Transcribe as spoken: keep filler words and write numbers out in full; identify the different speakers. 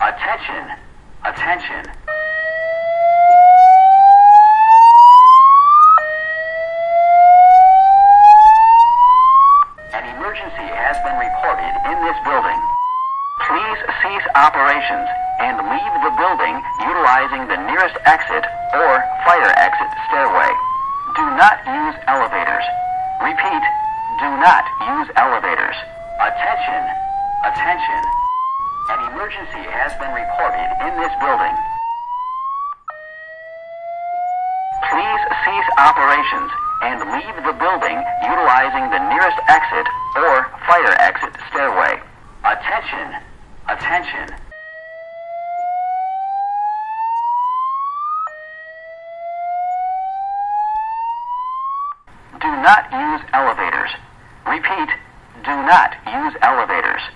Speaker 1: Attention! Attention! An emergency has been reported in this building. Please cease operations and leave the building utilizing the nearest exit or fire exit stairway. Do not use elevators. Repeat, do not use elevators. Attention! Attention! An emergency has been reported in this building. Please cease operations and leave the building utilizing the nearest exit or fire exit stairway. Attention! Attention! Do not use elevators. Repeat, do not use elevators.